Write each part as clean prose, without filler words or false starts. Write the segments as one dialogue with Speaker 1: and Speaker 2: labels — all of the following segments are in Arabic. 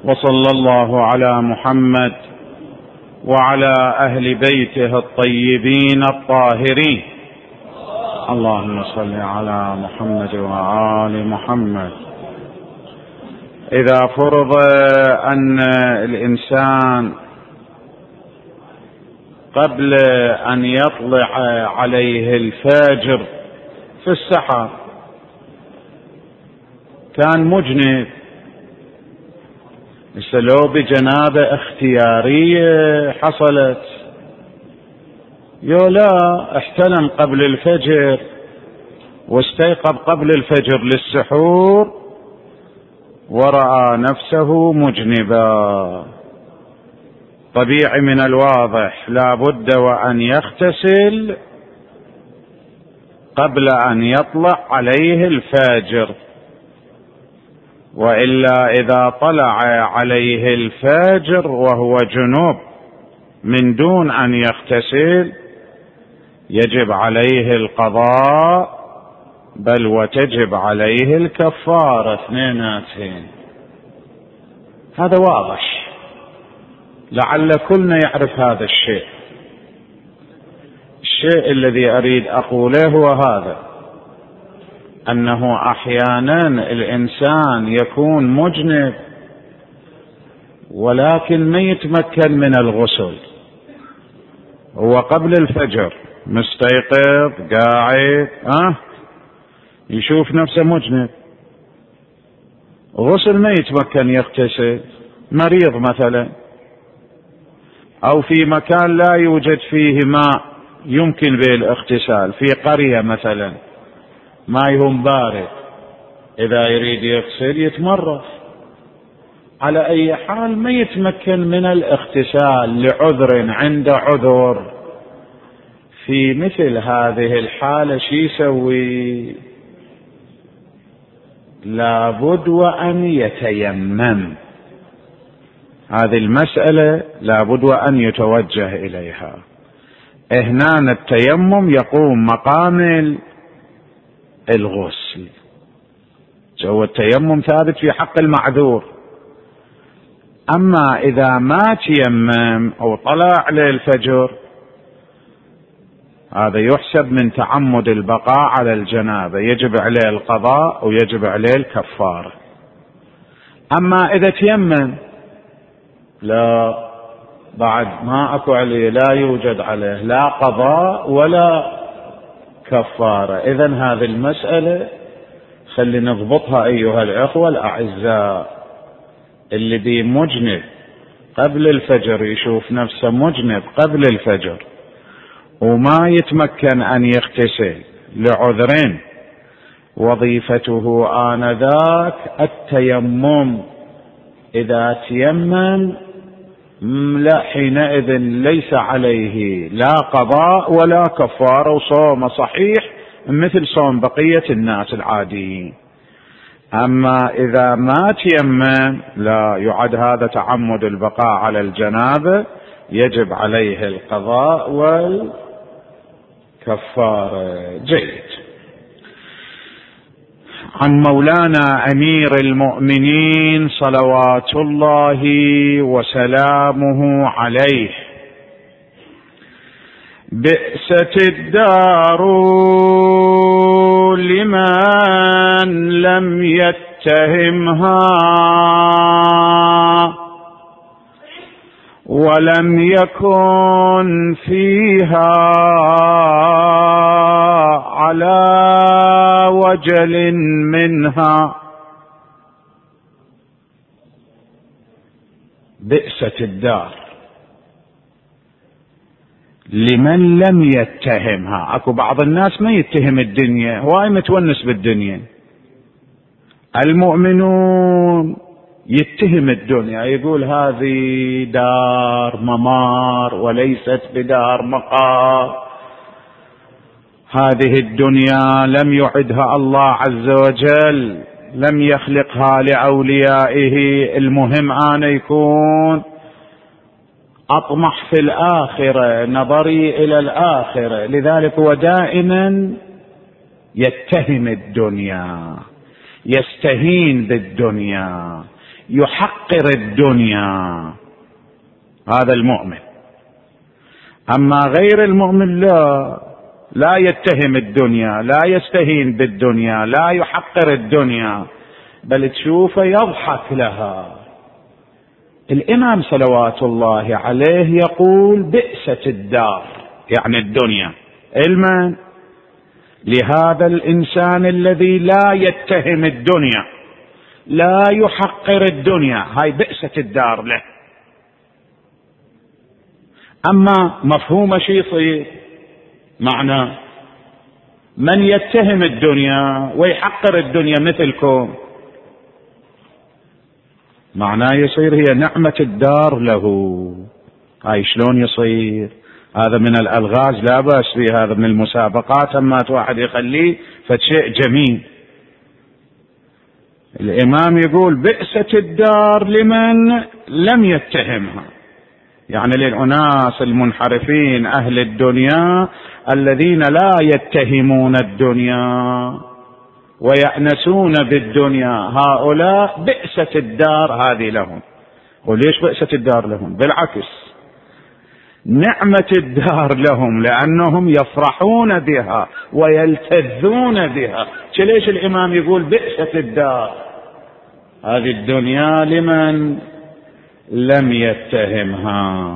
Speaker 1: وصلى الله على محمد وعلى أهل بيته الطيبين الطاهرين. اللهم صل على محمد وآل محمد. إذا فرض أن الإنسان قبل أن يطلع عليه الفجر في السحر كان مجنب، لو بجنابة اختيارية حصلت، لا احتلم قبل الفجر واستيقظ قبل الفجر للسحور ورأى نفسه مجنبا، طبيعي من الواضح لا بد وأن يغتسل قبل أن يطلع عليه الفجر، وإلا إذا طلع عليه الفجر وهو جنوب من دون أن يغتسل يجب عليه القضاء، بل وتجب عليه الكفارة اثنيناتين. هذا واضح، لعل كلنا يعرف هذا الشيء. الشيء الذي أريد أقوله هو هذا، أنه أحيانا الإنسان يكون مجنب ولكن ما يتمكن من الغسل، هو قبل الفجر مستيقظ قاعد يشوف نفسه مجنب، غسل ما يتمكن يغتسل، مريض مثلا، أو في مكان لا يوجد فيه ماء يمكن به الاغتسال، في قرية مثلا ماءهم بارد، إذا يريد يغسل يتمرض، على أي حال ما يتمكن من الاغتسال لعذر، عنده عذر، في مثل هذه الحالة شو يسوي؟ لابد وأن يتيمم. هذه المسألة لابد وأن يتوجه إليها. هنا التيمم يقوم مقام الغسل، هو التيمم ثابت في حق المعذور. أما إذا ما تيمم أو طلع للفجر هذا يحسب من تعمد البقاء على الجنابة، يجب عليه القضاء ويجب عليه الكفارة. أما إذا تيمم لا، بعد ما أكو عليه، لا يوجد عليه لا قضاء ولا كفارة. إذن هذه المسألة خلي نضبطها أيها الأخوة الأعزاء. اللي بي مجنب قبل الفجر يشوف نفسه مجنب قبل الفجر وما يتمكن أن يغتسل لعذرين، وظيفته آنذاك التيمم. إذا تيمم لا، حينئذ ليس عليه لا قضاء ولا كفارة، وصوم صحيح مثل صوم بقية الناس العاديين. أما إذا ما تيمم لا، يعد هذا تعمد البقاء على الجنابة، يجب عليه القضاء والكفارة. جيد. عن مولانا أمير المؤمنين صلوات الله وسلامه عليه: بئست الدار لمن لم يتهمها ولم يكن فيها على وجل منها. بئست الدار لمن لم يتهمها. اكو بعض الناس ما يتهم الدنيا، هواي متونس بالدنيا. المؤمنون يتهم الدنيا، يقول هذه دار ممار وليست بدار مقار، هذه الدنيا لم يعدها الله عز وجل، لم يخلقها لأوليائه، المهم أن يكون أطمح في الآخرة، نظري إلى الآخرة. لذلك هو دائما يتهم الدنيا، يستهين بالدنيا، يحقر الدنيا، هذا المؤمن. أما غير المؤمن لا يتهم الدنيا، لا يستهين بالدنيا، لا يحقر الدنيا، بل تشوفه يضحك لها. الإمام صلوات الله عليه يقول بئست الدار، يعني الدنيا، علما لهذا الإنسان الذي لا يتهم الدنيا، لا يحقر الدنيا، هاي بئست الدار له. أما مفهوم شي يصير معنى من يتهم الدنيا ويحقر الدنيا مثلكم، معناه يصير هي نعمة الدار له. هاي شلون يصير؟ هذا من الألغاز لا بأس فيه، هذا من المسابقات، أما واحد يخليه فشيء جميل. الإمام يقول بئست الدار لمن لم يتهمها، يعني للأناس المنحرفين أهل الدنيا الذين لا يتهمون الدنيا ويأنسون بالدنيا، هؤلاء بئست الدار هذه لهم. وليش بئست الدار لهم؟ بالعكس، نعمة الدار لهم، لأنهم يفرحون بها ويلتذون بها. ليش الإمام يقول بئست الدار؟ هذه الدنيا لمن لم يتهمها.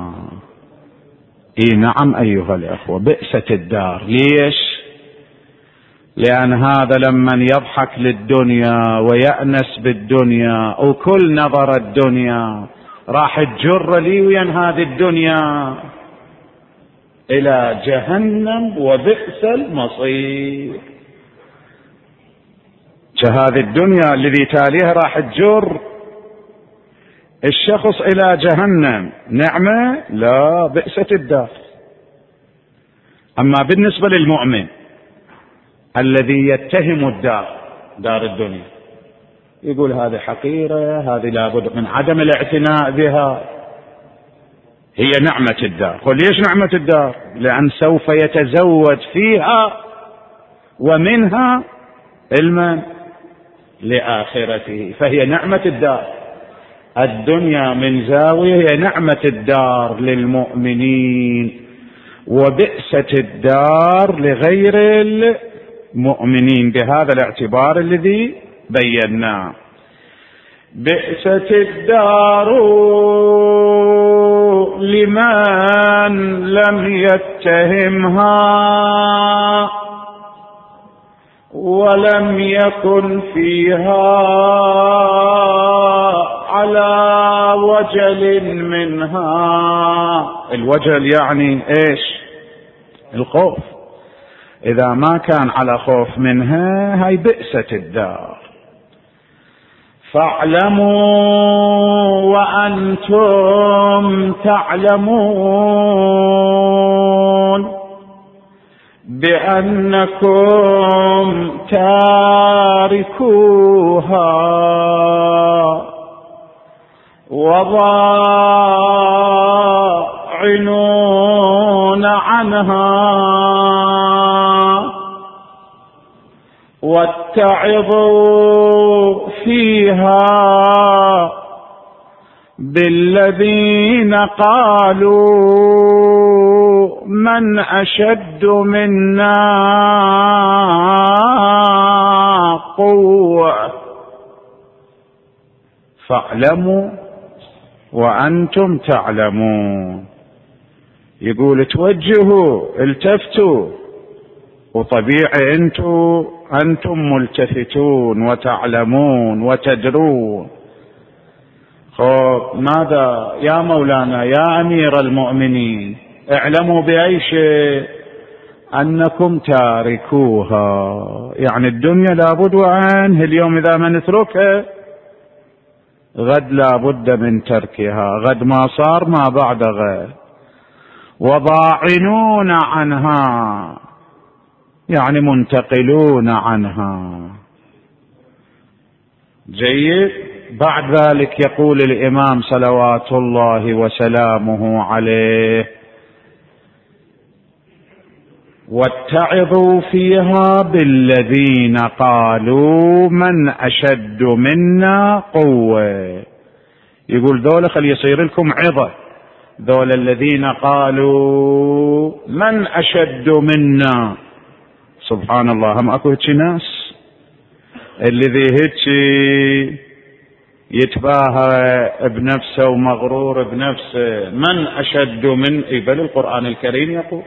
Speaker 1: نعم أيها الأخوة، بئست الدار. ليش؟ لأن هذا لمن يضحك للدنيا ويأنس بالدنيا وكل نظر الدنيا راح تجر لي وين هذه الدنيا إلى جهنم وبئس المصير. هذه الدنيا الذي تاليها راح تجر الشخص إلى جهنم، نعمة؟ لا، بئست الدار. أما بالنسبة للمؤمن الذي يتهم الدار، دار الدنيا، يقول هذه حقيرة، هذه لابد من عدم الاعتناء بها، هي نعمة الدار. ليش نعمة الدار؟ لأن سوف يتزود فيها ومنها علما لآخرته، فهي نعمة الدار. الدنيا من زاوية هي نعمة الدار للمؤمنين، وبئست الدار لغير المؤمنين، بهذا الاعتبار الذي بيناه. بئست الدار لمن لم يتهمها ولم يكن فيها على وجل منها. الوجل يعني ايش؟ الخوف. اذا ما كان على خوف منها هاي بئست الدار. فاعلموا وأنتم تعلمون بأنكم تاركوها وضاعنون عنها، واتعظوا فيها بالذين قالوا من أشد منا قوة. فاعلموا وأنتم تعلمون. يقول توجهوا، التفتوا، وطبيعي أنتم ملتفتون وتعلمون وتدرون. ماذا يا مولانا يا أمير المؤمنين؟ اعلموا بأي شيء؟ أنكم تاركوها، يعني الدنيا لابد وعنه. اليوم إذا ما نتركها غد لابد من تركها، غد ما صار ما بعد غد. وضاعنون عنها يعني منتقلون عنها. جيد. بعد ذلك يقول الإمام صلوات الله وسلامه عليه واتعظوا فيها بالذين قالوا من أشد منا قوة. يقول ذولا خلي يصير لكم عظة، ذولا الذين قالوا من أشد منا. سبحان الله، هم أكو هيك ناس الذي هيك يتباهى بنفسه ومغرور بنفسه، من أشد من. بل القرآن الكريم يقول،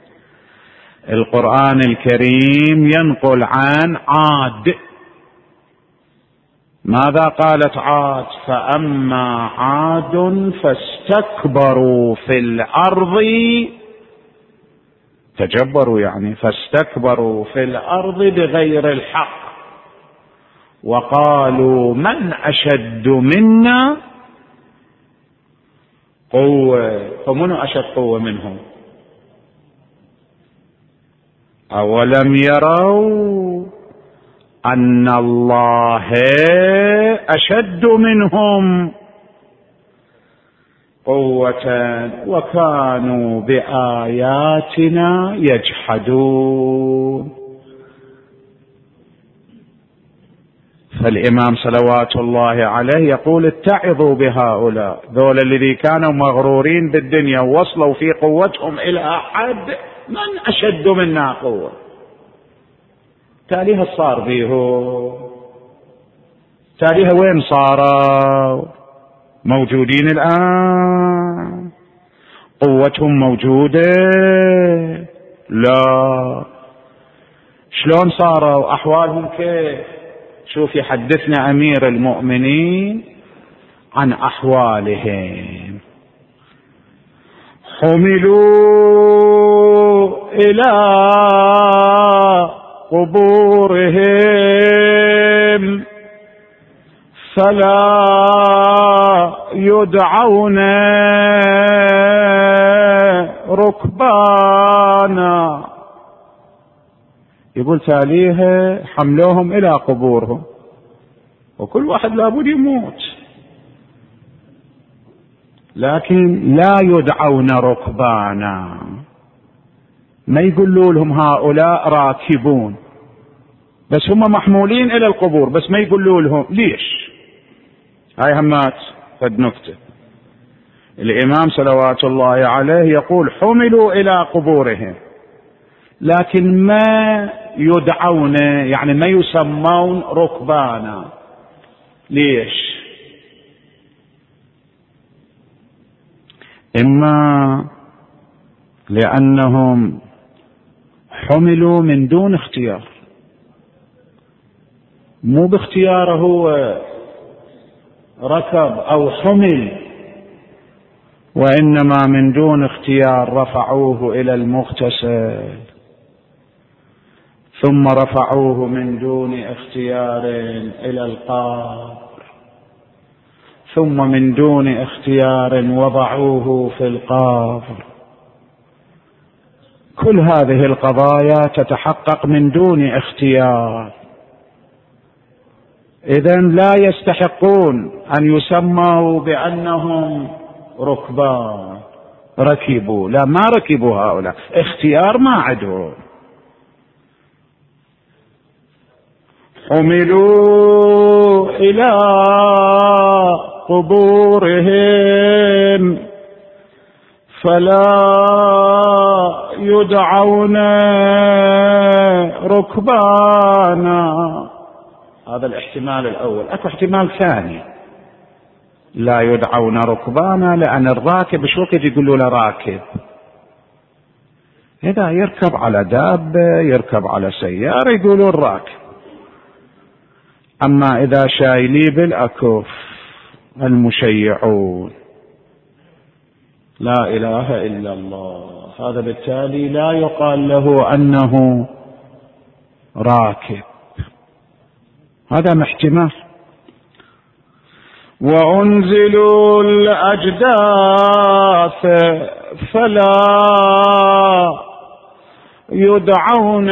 Speaker 1: القرآن الكريم ينقل عن عاد. ماذا قالت عاد؟ فأما عاد فاستكبروا في الأرض، تجبروا يعني، فاستكبروا في الأرض بغير الحق وقالوا من أشد منا قوة. فمن أشد قوة منهم؟ أولم يروا أن الله أشد منهم قوة وكانوا بآياتنا يجحدون. فالإمام صلوات الله عليه يقول اتعظوا بهؤلاء، ذول الذي كانوا مغرورين بالدنيا ووصلوا في قوتهم إلى حد من أشد منا قوة. تاليها صار بيه، تاليها وين صاروا؟ موجودين الآن، قوتهم موجودة؟ لا. شلون صاروا؟ أحوالهم كيف؟ شوف يحدثنا أمير المؤمنين عن أحوالهم. حملوا إلى قبورهم فلا يدعون ركبانا. يقول تاليه حملوهم إلى قبورهم، وكل واحد لابد يموت، لكن لا يدعون ركبانا. ما يقولوا لهم هؤلاء راكبون، بس هم محمولين إلى القبور، بس ما يقولوا لهم ليش. هاي همات قد نكتة. الإمام صلوات الله عليه يقول حملوا إلى قبورهم، لكن ما يدعون، يعني ما يسمون ركبانا. ليش؟ إما لأنهم حملوا من دون اختيار، مو باختياره هو ركب أو حمل، وإنما من دون اختيار رفعوه إلى المغتسل، ثم رفعوه من دون اختيار إلى القبر، ثم من دون اختيار وضعوه في القبر. كل هذه القضايا تتحقق من دون اختيار. إذن لا يستحقون أن يسموا بأنهم ركبان ركبوا، لا، ما ركبوا هؤلاء، اختيار ما عندهم. حملوا إلى قبورهم فلا يدعون ركبانا. هذا الاحتمال الأول. أكو احتمال ثاني، لا يدعون ركبانا، لأن الراكب شو وقت يقولوا له راكب؟ إذا يركب على دابة، يركب على سيارة، يقولوا الراكب. أما إذا شايلي بالأكف المشيعون، لا إله إلا الله، هذا بالتالي لا يقال له أنه راكب. هذا احتمال. وأنزلوا الأجداث فلا يدعون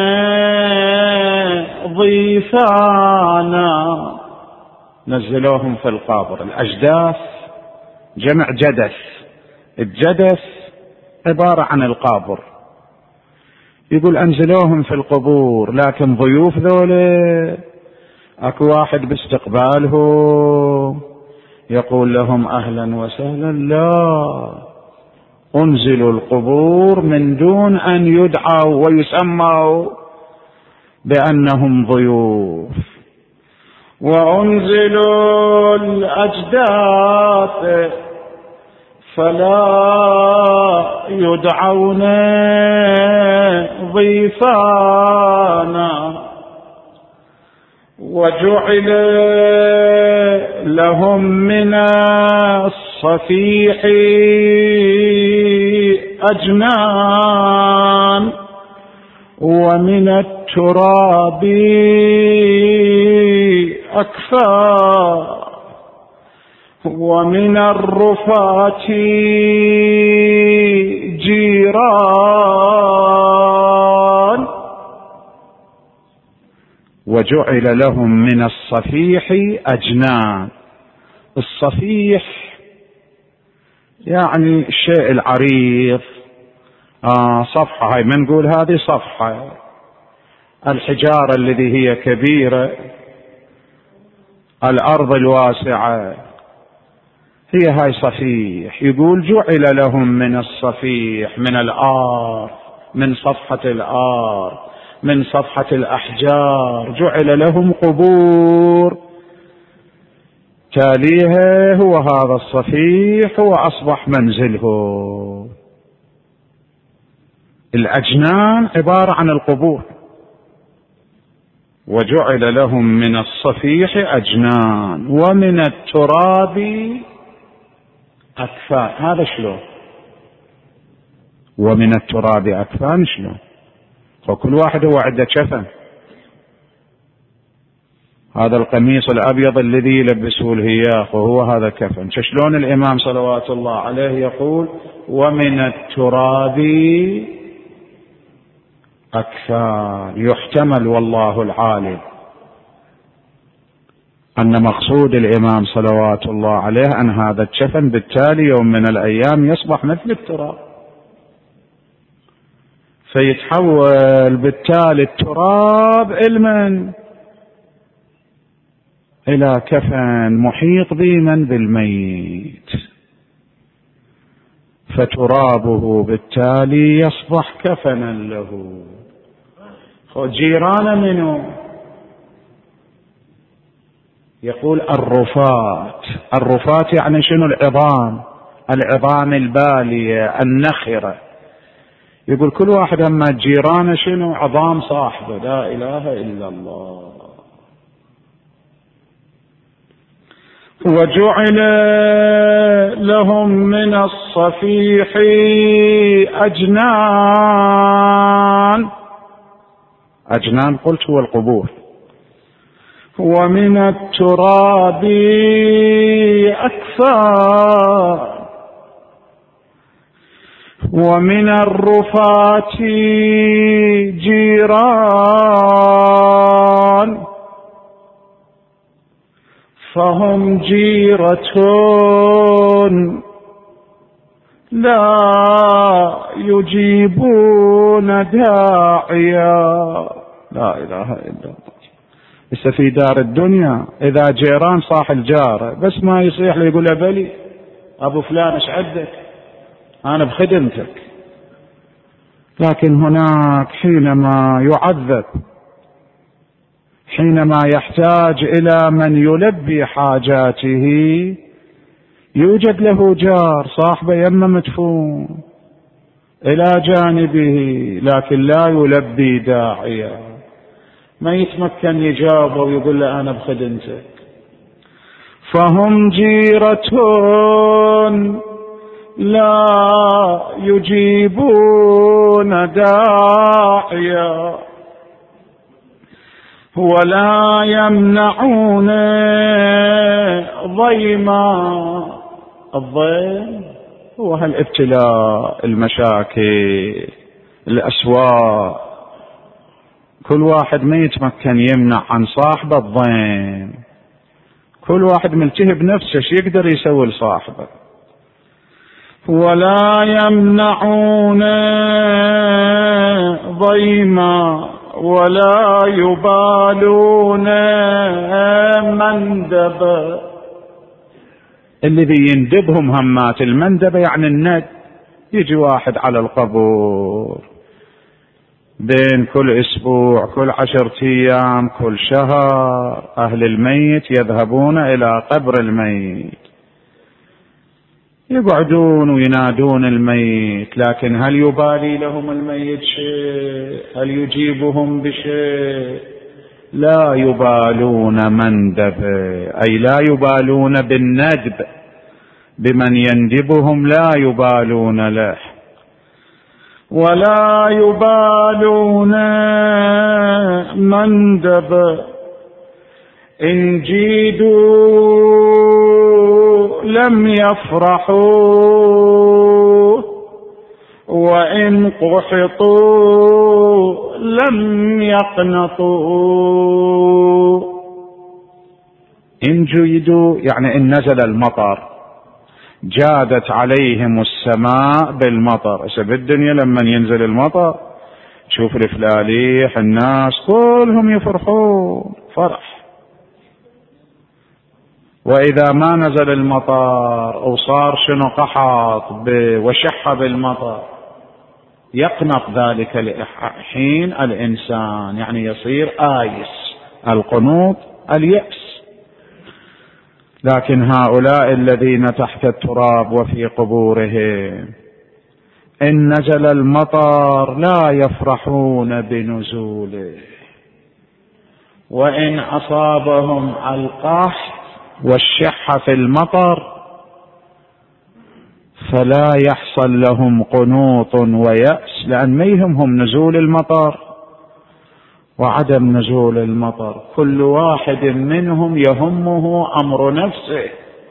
Speaker 1: ضيفانا. نزلوهم في القبر. الأجداث جمع جدث، الجدث عبارة عن القبر. يقول أنزلوهم في القبور، لكن ضيوف ذولا أكو واحد باستقبالهم يقول لهم أهلا وسهلا؟ لا، أنزلوا القبور من دون أن يدعوا ويسموا بأنهم ضيوف، وأنزلوا الأجداث فلا يدعون ضيفانا، وجعل لهم من الصفيح أجنان، ومن التراب أكفاء، ومن الرفات جيران، وجعل لهم من الصفيح أجنان. الصفيح يعني الشيء العريض، صفحة، هاي ما نقول هذه صفحة، الحجارة التي هي كبيرة، الأرض الواسعة، هي هاي صفيح. يقول جعل لهم من الصفيح، من الأرض، من صفحة الأرض، من صفحة الأحجار، جعل لهم قبور تاليها هو هذا الصفيح، هو أصبح منزله. الأجنان عبارة عن القبور. وجعل لهم من الصفيح أجنان ومن التراب أكفان. هذا شلون؟ ومن التراب أكفان شلون؟ وكل واحد هو عنده كفن. هذا القميص الأبيض الذي يلبسه الهياخ وهو هذا كفن. شلون الإمام صلوات الله عليه يقول ومن التراب أكفان؟ يحتمل والله العالم أن مقصود الإمام صلوات الله عليه أن هذا الكفن بالتالي يوم من الأيام يصبح مثل التراب، فيتحول بالتالي التراب علما إلى كفن محيط ضيما بالميت، فترابه بالتالي يصبح كفنا له. جيران منه يقول الرفات. الرفات يعني شنو؟ العظام، العظام البالية النخرة. يقول كل واحد أما جيرانه شنو؟ عظام صاحبه. لا إله إلا الله. وجعل لهم من الصفيح أجنان. أجنان قلت هو القبور. ومن التراب أكفان، ومن الرفات جيران، فهم جيرة لا يجيبون داعيا. لا إله إلا الله. لسه في دار الدنيا إذا جيران صاح الجارة بس ما يصيح له يقول له بلي أبو فلان إيش عندك؟ أنا بخدمتك. لكن هناك حينما يعذب، حينما يحتاج إلى من يلبي حاجاته، يوجد له جار صاحبه يمه مدفون إلى جانبه، لكن لا يلبي داعيا، ما يتمكن يجاوبه ويقول له أنا بخدمتك. فهم جيرة لا يجيبون داعيا ولا يمنعون ضيما. الضيم هو هالابتلاء، المشاكل، الأسواء. كل واحد ما يتمكن يمنع عن صاحبه الضيم، كل واحد ملتهب نفسه شو يقدر يسوي لصاحبه. ولا يمنعون ضيما ولا يبالون مندبا. اللي بيندبهم همات المندبة يعني الند، يجي واحد على القبور بين كل أسبوع، كل 10 أيام، كل شهر، أهل الميت يذهبون إلى قبر الميت يقعدون وينادون الميت، لكن هل يبالي لهم الميت شيء؟ هل يجيبهم بشيء؟ لا يبالون مندب، أي لا يبالون بالندب، بمن يندبهم لا يبالون له، ولا يبالون مندب. إن جيدوا لم يفرحوا، وإن قحطوا لم يقنطوا. إن جيدوا يعني إن نزل المطر، جادت عليهم السماء بالمطر. بالدنيا لما ينزل المطر تشوف الفلاليح الناس كلهم يفرحون فرح. وإذا ما نزل المطر أو صار شنو قحط وشح بالمطر يقنط ذلك حين الإنسان، يعني يصير آيس، القنوط اليأس. لكن هؤلاء الذين تحت التراب وفي قبورهم إن نزل المطر لا يفرحون بنزوله، وإن أصابهم القحط والشح في المطر فلا يحصل لهم قنوط ويأس، لأن ما يهمهم نزول المطر وعدم نزول المطر. كل واحد منهم يهمه أمر نفسه،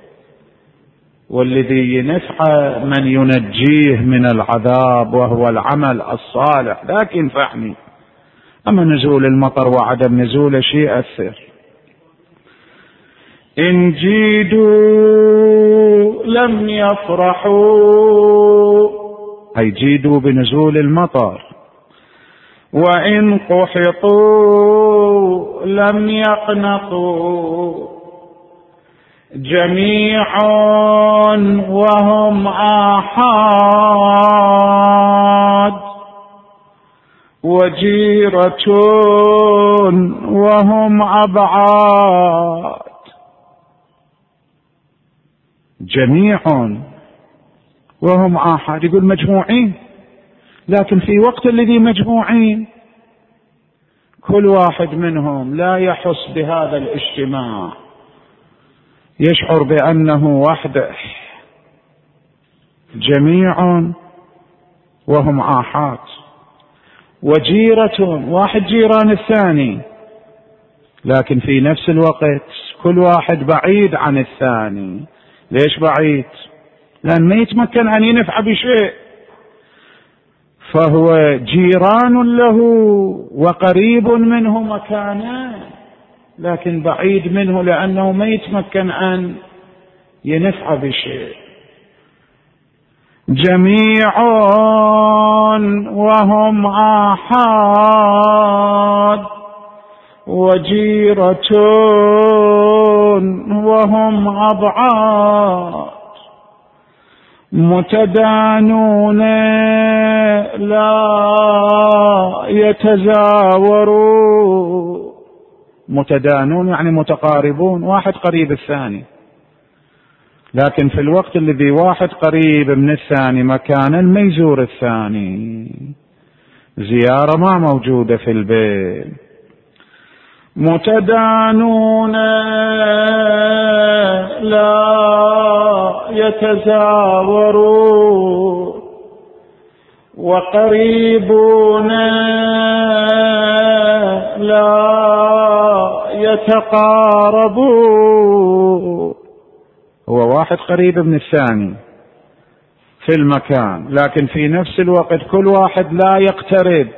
Speaker 1: والذي ينفع من ينجيه من العذاب وهو العمل الصالح، لكن فعني أما نزول المطر وعدم نزول شيء أثر. إن جيدوا لم يفرحوا، أي جيدوا بنزول المطر، وإن قحطوا لم يقنطوا. جميع وهم آحاد، وجيرة وهم أبعاد. جميع وهم آحاد، يقول مجموعين، لكن في وقت الذي مجموعين كل واحد منهم لا يحس بهذا الاجتماع، يشعر بأنه وحده. جميع وهم آحاد، وجيرة واحد جيران الثاني، لكن في نفس الوقت كل واحد بعيد عن الثاني. ليش بعيد؟ لأن ما يتمكن أن ينفع بشيء، فهو جيران له وقريب منه مكانا، لكن بعيد منه لأنه ما يتمكن أن ينفع بشيء. جميع وهم آحاد، وجيرة وهم أبعاد. متدانون لا يتزاورون. متدانون يعني متقاربون، واحد قريب الثاني، لكن في الوقت الذي واحد قريب من الثاني مكانا ما يزور الثاني، زيارة ما موجودة في البيت. متدانون لا يتزاورون، وقريبون لا يتقاربون. هو واحد قريب من الثاني في المكان، لكن في نفس الوقت كل واحد لا يقترب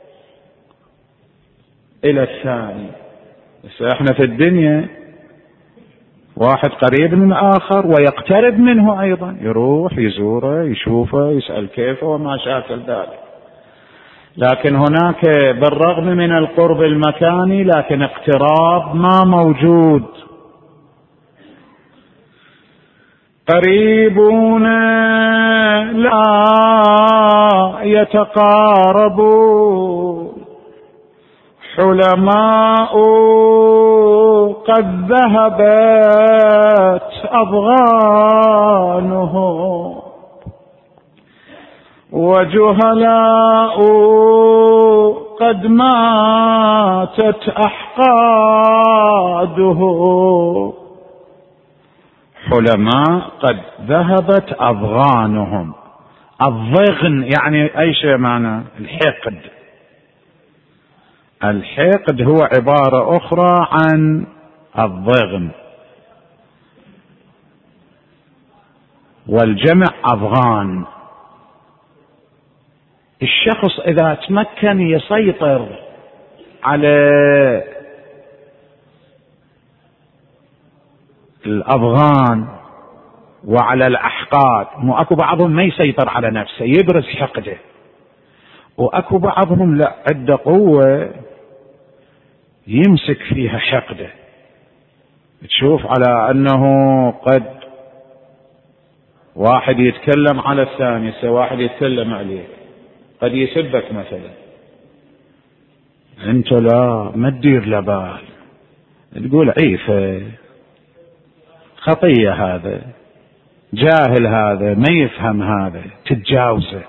Speaker 1: إلى الثاني. بس احنا في الدنيا واحد قريب من آخر ويقترب منه أيضا، يروح يزوره يشوفه يسأل كيفه وما شاكل ذلك. لكن هناك بالرغم من القرب المكاني لكن اقتراب ما موجود. قريبون لا يتقاربون، حلماء قد ذهبت أضغانهم، وجهلاء قد ماتت أحقادهم. حلماء قد ذهبت أضغانهم. الضغن يعني أي شيء معنى الحقد. الحقد هو عبارة أخرى عن الضغن، والجمع أضغان. الشخص إذا تمكن يسيطر على الأضغان وعلى الأحقاد، مو أكو بعضهم ما يسيطر على نفسه يبرز حقده، وأكو بعضهم لا عنده قوة يمسك فيها حقده. تشوف على أنه قد واحد يتكلم على الثاني، واحد يتكلم عليه، قد يسبك مثلا، أنت لا ما تدير لبال، تقول عيفة، خطية، هذا جاهل، هذا ما يفهم، هذا تتجاوزه.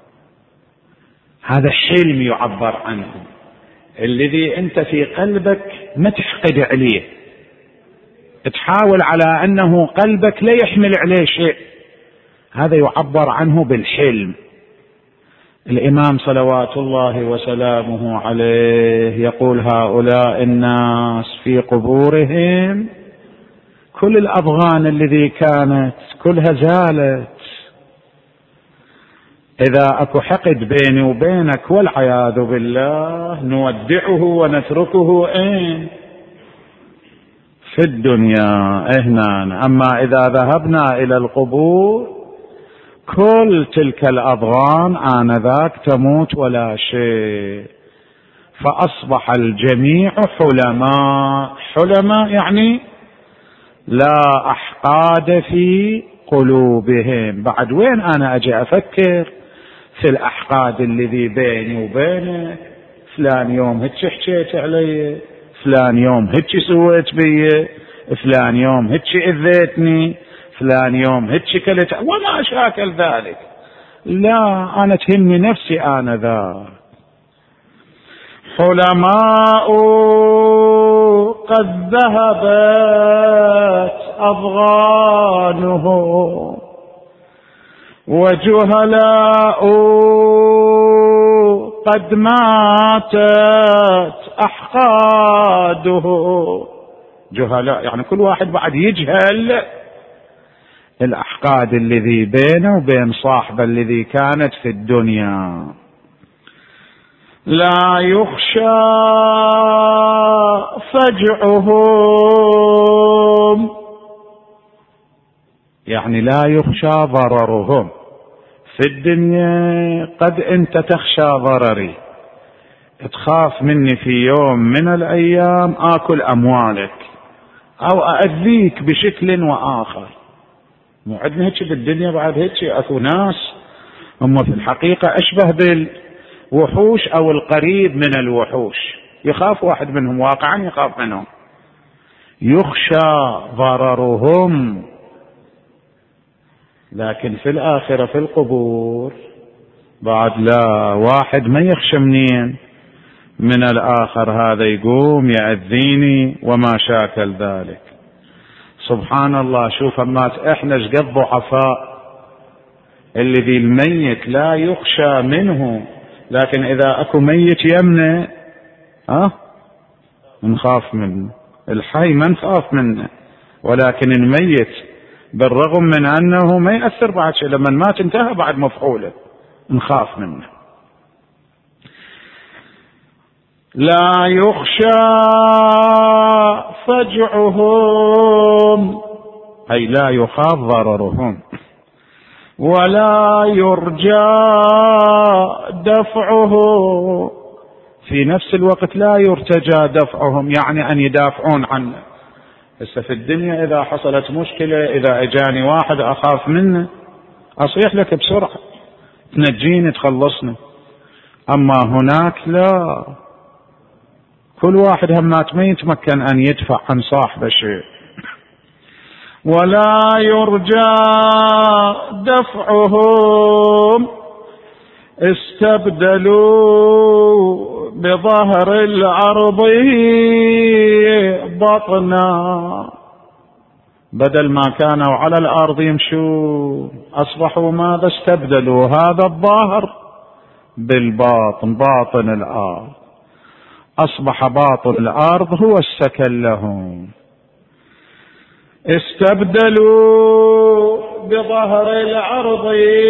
Speaker 1: هذا حلم يعبر عنه، الذي أنت في قلبك ما تحقد عليه، تحاول على أنه قلبك لا يحمل عليه شيء، هذا يعبر عنه بالحلم. الإمام صلوات الله وسلامه عليه يقول: هؤلاء الناس في قبورهم كل الأضغان الذي كانت كلها زالت. إذا أكو حقد بيني وبينك والعياذ بالله نودعه ونتركه في الدنيا هنا. أما إذا ذهبنا إلى القبور كل تلك الأضغان آنذاك تموت ولا شيء، فأصبح الجميع حلماء. حلماء يعني لا أحقاد في قلوبهم. بعد وين أنا أجي أفكر في الأحقاد الذي بيني وبينك؟ فلان يوم هيك حكيت علي، فلان يوم هيك سويت بي، فلان يوم هيك اذيتني، فلان يوم هيك كلت وما شاكل ذلك. لا، أنا تهمني نفسي أنا ذا. حلماء قد ذهبت أضغانهم، وجهلاء قد ماتت أحقاده. جهلاء يعني كل واحد بعد يجهل الأحقاد الذي بينه وبين صاحبه الذي كانت في الدنيا. لا يخشى فجعهم، يعني لا يخشى ضررهم. في الدنيا قد أنت تخشى ضرري، تخاف مني في يوم من الأيام آكل أموالك أو أأذيك بشكل وآخر. مو عندنا هيك بالدنيا بعد هيك؟ أكو ناس هم في الحقيقة أشبه بالوحوش أو القريب من الوحوش، يخاف واحد منهم، واقعا يخاف منهم. يخشى ضررهم، لكن في الآخرة في القبور بعد لا، واحد ما يخشى منين من الآخر، هذا يقوم يأذيني وما شاكل ذلك. سبحان الله. شوف أما إحنا شقد ضعفاء، الذي الميت لا يخشى منه، لكن إذا أكو ميت يمنه نخاف منه. الحي ما نخاف منه، ولكن الميت بالرغم من أنه ما يأثر بعد شيء، لما مات انتهى بعد مفعوله، نخاف منه. لا يخشى فجعهم، أي لا يخاف ضررهم، ولا يرجى دفعه، في نفس الوقت لا يرتجى دفعهم، يعني أن يدافعون عنه. هسه في الدنيا إذا حصلت مشكلة، إذا أجاني واحد أخاف منه أصيح لك بسرعة تنجيني تخلصني، أما هناك لا، كل واحد همات ما يتمكن أن يدفع عن صاحبه شيء. ولا يرجى دفعهم استبدلوا بظهر الأرض بطنا، بدل ما كانوا على الأرض يمشوا أصبحوا ماذا؟ استبدلوا هذا الظاهر بالباطن، باطن الأرض، أصبح باطن الأرض هو السكن لهم. استبدلوا بظهر الأرض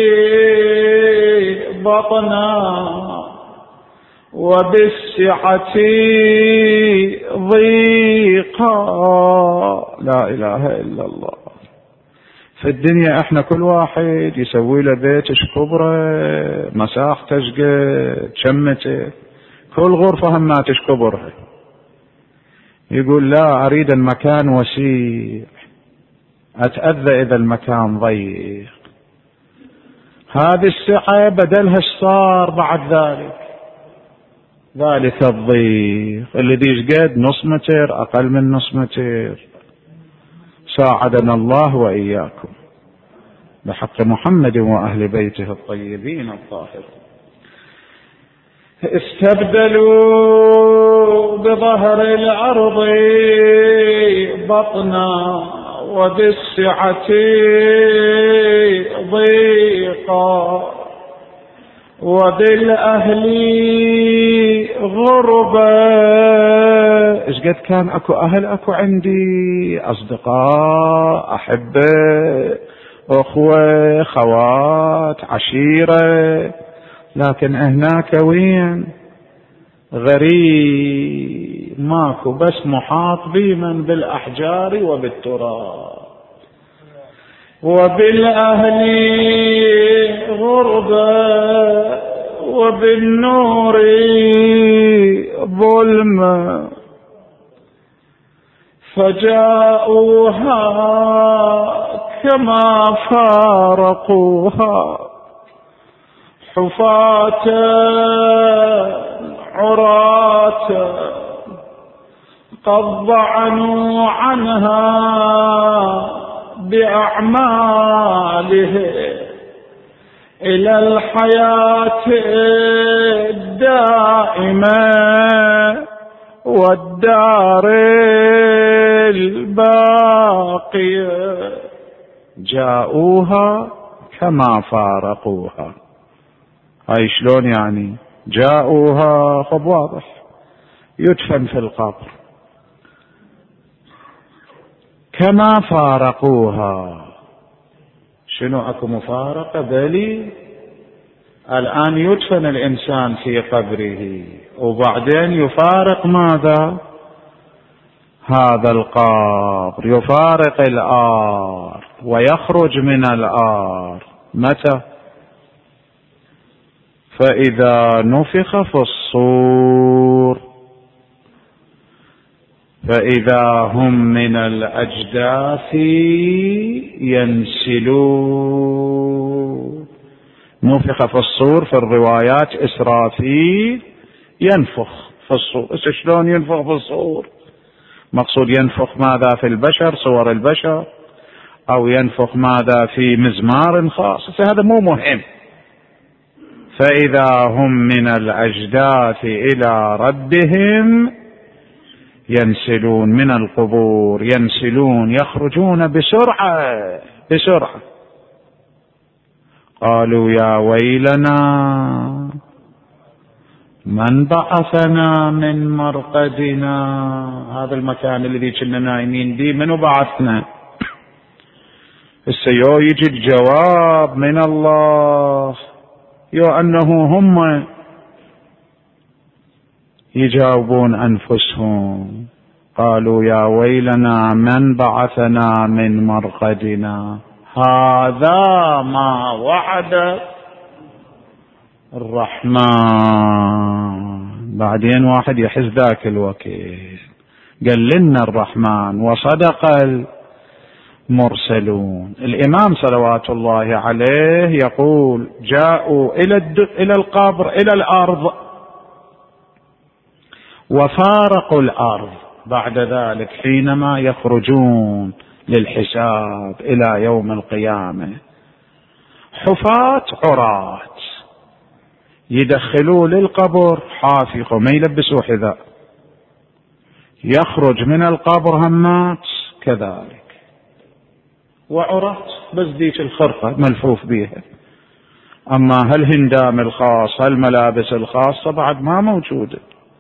Speaker 1: بطنا وبالسعة ضيقا. لا إله إلا الله. في الدنيا احنا كل واحد يسوي له بيت كبره، مساحته قد شمته، كل غرفة هم تشكبرها، يقول لا أريد المكان وسيع، أتأذى إذا المكان ضيق. هذه السعة بدلها صار بعد ذلك الضيق الذي قد نص متر، أقل من نص متر. ساعدنا الله وإياكم بحق محمد وأهل بيته الطيبين الطاهرين. استبدلوا بظهر الأرض بطنا وبالسعة ضيقا وبالأهل غربا. إيش قد كان أكو أهل، أكو عندي أصدقاء، أحبة، أخوة، خوات، عشيرة، لكن هناك وين؟ غريب، ماكو، بس محاط بمن؟ بالأحجار وبالتراب. وبالأهل غربة وبالنور ظلمة فجاءوها كما فارقوها حفاة عراة قد ضعنوا عنها بأعماله إلى الحياة الدائمة والدار الباقية. جاءوها كما فارقوها. هاي شلون يعني؟ جاءوها خب واضح، يدفن في القبر. كما فارقوها، شنو اكو مفارقة؟ بلي الآن يدفن الإنسان في قبره وبعدين يفارق ماذا؟ هذا القبر، يفارق الأرض ويخرج من الأرض. متى؟ فإذا نفخ في الصور فإذا هم من الأجداث ينسلون. نفخ في الصور في الروايات إسرافيل ينفخ في الصور. شلون ينفخ في الصور؟ مقصود ينفخ ماذا؟ في البشر، صور البشر، أو ينفخ ماذا؟ في مزمار خاص، هذا مو مهم. فإذا هم من الأجداث إلى ربهم ينسلون، من القبور ينسلون، يخرجون بسرعة. قالوا يا ويلنا من بعثنا من مرقدنا. هذا المكان الذي كنا نايمين به منو بعثنا؟ السيو يجي الجواب من الله، أنه هم يجاوبون أنفسهم. قالوا يا ويلنا من بعثنا من مرقدنا هذا ما وعد الرحمن. بعدين واحد يحس ذاك الوقت قال لنا الرحمن وصدق المرسلون. الإمام صلوات الله عليه يقول جاءوا إلى القبر، إلى الأرض، وفارقوا الأرض بعد ذلك حينما يخرجون للحساب إلى يوم القيامة حفاة عراة، يدخلوا للقبر حافظوا ما يلبسوا حذاء، يخرج من القبر همات كذلك، وعراة بس ديك الخرقة ملفوف بيها، أما هالهندام الخاص هالملابس الخاصة بعد ما موجودة.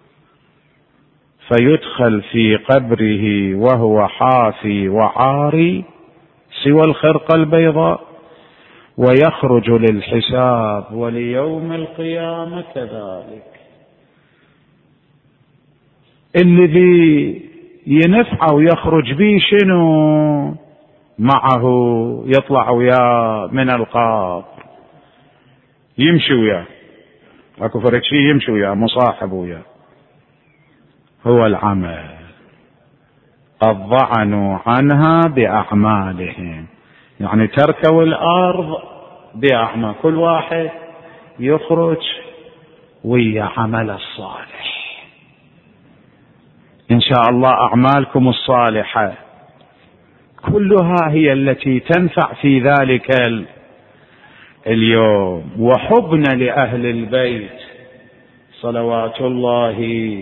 Speaker 1: فيدخل في قبره وهو حافي وعاري سوى الخرقة البيضاء، ويخرج للحساب وليوم القيامة كذلك. الذي ينفعه ويخرج به شنو؟ معه يطلع وياه من القبر، يمشي وياه، اكو فرق شيء يمشي وياه مصاحب وياه، هو العمل. قد ضعنوا عنها بأعمالهم، يعني تركوا الأرض بأعمال، كل واحد يخرج ويا عمل الصالح. إن شاء الله أعمالكم الصالحة كلها هي التي تنفع في ذلك اليوم. وحبنا لأهل البيت صلوات الله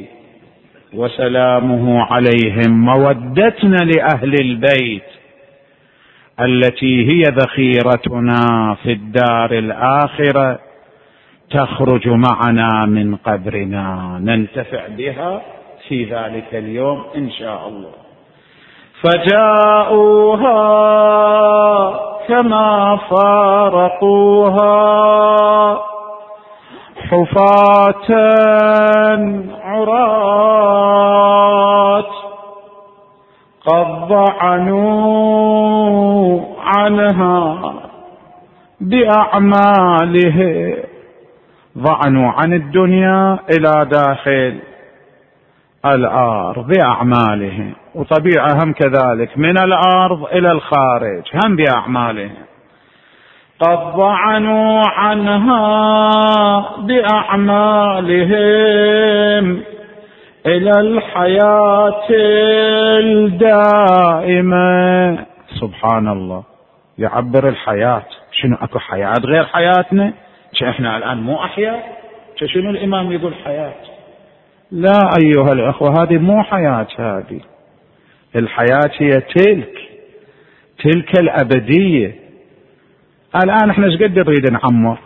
Speaker 1: وسلامه عليهم، مودتنا لأهل البيت التي هي ذخيرتنا في الدار الآخرة، تخرج معنا من قبرنا ننتفع بها في ذلك اليوم إن شاء الله. فجاءوها كما فارقوها حفاة عراة، قد ضعنوا عنها بأعماله، ضعنوا عن الدنيا إلى داخل الأرض بأعماله، وطبيعة هم كذلك من الأرض إلى الخارج هم بأعماله. قد ضعنوا عنها بأعمالهم إلى الحياة الدائمة. سبحان الله، يعبر الحياة. شنو أكو حياة غير حياتنا؟ احنا الآن مو أحياء؟ شنو الإمام يقول حياة؟ لا أيها الأخوة، هذه مو حياة، هذه الحياة هي تلك الأبدية. الآن احنا ايش قد نريد نعمر؟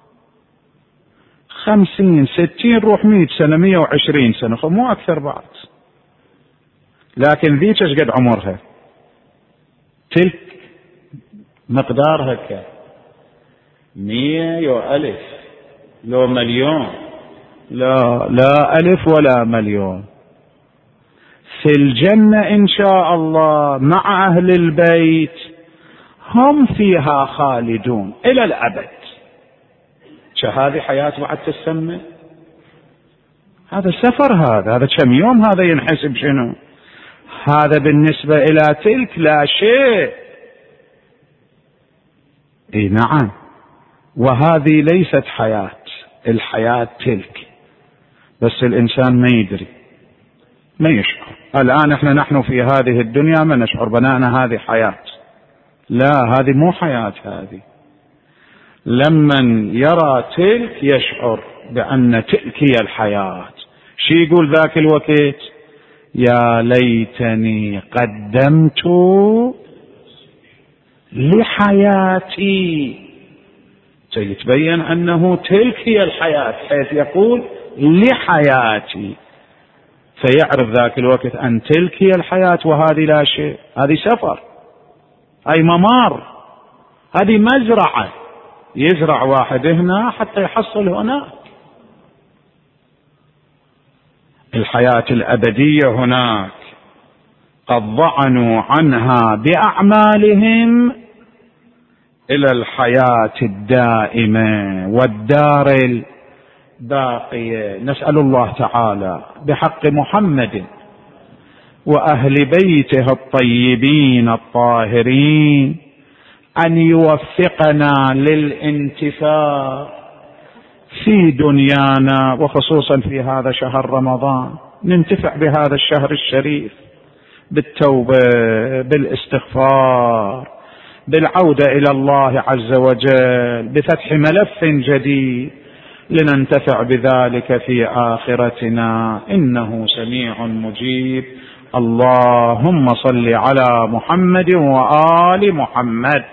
Speaker 1: 50 60 روح 100 سنة 120 سنة، مو أكثر بعد. لكن ذيك ايش قد عمرها؟ تلك مقدارها 100 وألف لو مليون، لا ألف ولا مليون. في الجنة إن شاء الله مع أهل البيت هم فيها خالدون إلى الأبد. هذه حياة بعد تسمى؟ هذا سفر، هذا كم يوم هذا ينحسب شنو؟ هذا بالنسبة إلى تلك لا شيء. اي نعم، وهذه ليست حياة، الحياة تلك، بس الإنسان ما يدري ما يشعر. الآن نحن في هذه الدنيا ما نشعر بناءنا هذه حياة، لا هذه مو حياة. هذه لمن يرى تلك يشعر بأن تلك هي الحياة. شي يقول ذاك الوقت؟ يا ليتني قدمت لحياتي. سيتبين أنه تلك هي الحياة، حيث يقول لحياتي، فيعرف ذاك الوقت أن تلك هي الحياة وهذه لا شيء. هذه سفر، أي ممار، هذه مزرعة، يزرع واحد هنا حتى يحصل هناك. الحياة الأبدية هناك. قد ضعنوا عنها بأعمالهم إلى الحياة الدائمة والدار الباقية. نسأل الله تعالى بحق محمد وأهل بيته الطيبين الطاهرين أن يوفقنا للانتفاع في دنيانا، وخصوصا في هذا شهر رمضان، ننتفع بهذا الشهر الشريف بالتوبة، بالاستغفار، بالعودة إلى الله عز وجل، بفتح ملف جديد لننتفع بذلك في آخرتنا، إنه سميع مجيب. اللهم صل على محمد وآل محمد.